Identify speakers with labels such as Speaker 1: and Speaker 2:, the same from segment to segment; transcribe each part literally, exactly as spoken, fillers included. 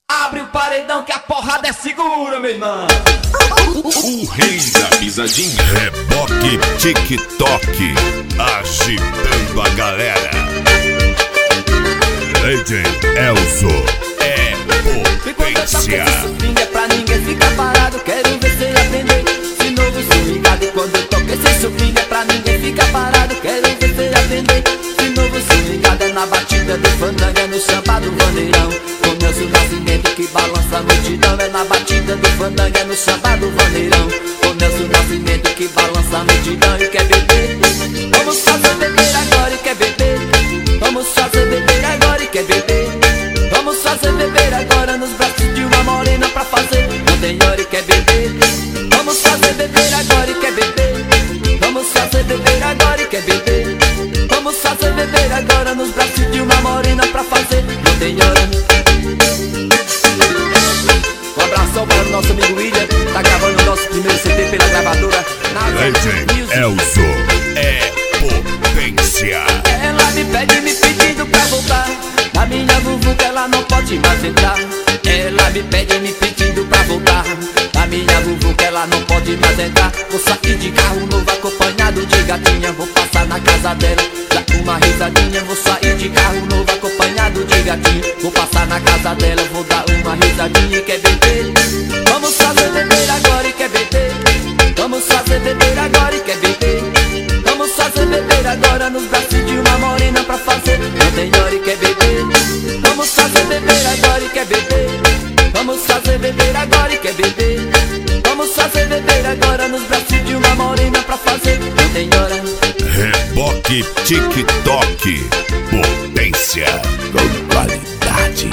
Speaker 1: Abre o paredão que a porrada é segura, meu irmão.
Speaker 2: O rei da pisadinha.
Speaker 3: Reboque TikTok, agitando a galera. Legend Elzo é potência.
Speaker 1: Esse swing é pra ninguém ficar parado. Quero ver você aprender esse novo swingado. E quando eu toco esse swing é pra ninguém ficar parado. Quero ver você aprender esse novo swingado. É na batida do fandango, é no samba do vaneirão. Com Nelson Nascimento que balança a multidão. É na batida do fandango, é no samba do vaneirão. Com Nelson Nascimento que balança a multidão. E quer beber? Vamos fazer beber agora e quer beber? Vamos fazer beber agora e quer beber? Vamos fazer beber agora nos braços de uma morena pra fazer. Não tem hora e quer beber? Vamos fazer beber agora e quer beber? Vamos fazer beber agora e quer beber? Vamos fazer beber agora nos braços de uma morena pra fazer. Não tem hora. Um abração para o nosso amigo William. Tá gravando o nosso primeiro C D pela gravadora
Speaker 3: Legend Elzo é potência.
Speaker 1: Ela me pede me pedindo pra voltar. A minha vuvuca ela não pode mais entrar. Ela me pede me pedindo pra voltar. A minha vuvuca ela não pode mais entrar. Vou sair de carro novo acompanhado de gatinha. Vou passar na casa dela, dar uma risadinha. Vou sair de carro novo acompanhado de gatinha. Vou passar na casa dela, vou dar uma risadinha. E quer beber? Vamos fazer beber agora e quer beber? Vamos fazer beber agora e quer beber? Vamos fazer beber agora nos braços de uma morena pra fazer. Não tem hora e quer beber? Vamos fazer beber agora e quer beber? Vamos fazer beber agora e quer beber? Vamos fazer beber agora nos braços de uma morena pra fazer. Não tem hora.
Speaker 3: Reboque TikTok, potência com qualidade.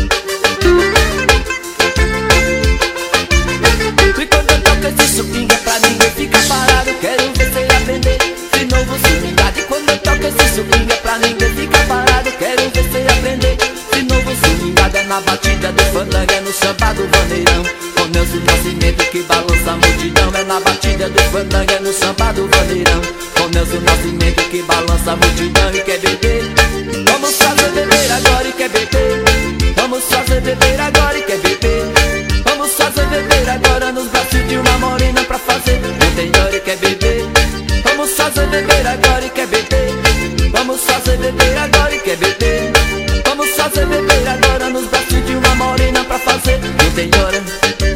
Speaker 1: E quando eu toco esse swing é pra ninguém ficar parado. Quero ver você aprender esse novo swingado. E quando eu toco esse swing é pra ninguém ficar parado. Quero ver você aprender esse novo swingado. É na batida do fandango, é no samba do vaneirão. Com Nelson Nascimento que balança a multidão. É na batida do fandango, é no samba do vaneirão. Com Nelson Nascimento que balança a multidão. E quer beber? Vamos fazer beber agora e quer beber? Vamos fazer beber agora e quer beber? Vamos fazer beber agora nos braços de uma morena pra fazer. Não tem hora e quer beber? Vamos fazer beber agora e quer beber? Vamos fazer beber agora e quer beber? Vamos fazer beber agora nos braços de uma morena pra fazer. Não tem hora.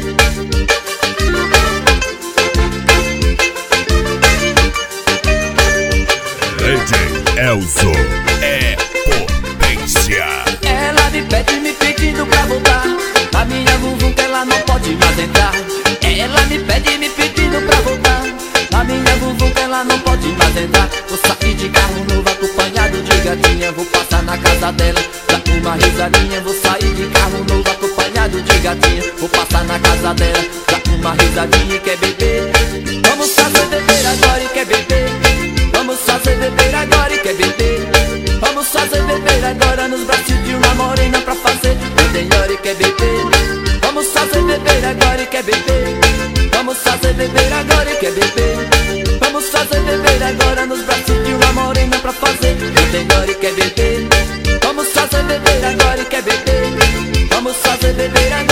Speaker 3: Legend Elzo é potência.
Speaker 1: Ela me pede me pedindo pra voltar. A minha vuvuca ela não pode mais entrar. Ela me pede me pedindo pra voltar. A minha vuvuca ela não pode mais entrar. Vou sair de carro novo acompanhado de gatinha. Vou passar na casa dela, dar uma risadinha. Vou sair de carro novo acompanhado de gatinha. Vou passar na casa dela, dar uma risadinha. E quer beber? Vamos fazer beber agora e quer beber? Vamos fazer beber agora e quer beber? Vamos fazer beber agora nos braços de uma morena pra fazer. Não tem hora e quer beber? Vamos fazer beber agora e quer beber? Vamos fazer beber agora e quer beber? Vamos fazer beber agora nos braços de uma morena pra fazer. Não tem hora e quer beber? Vamos fazer beber agora e quer beber? Vamos fazer beber agora.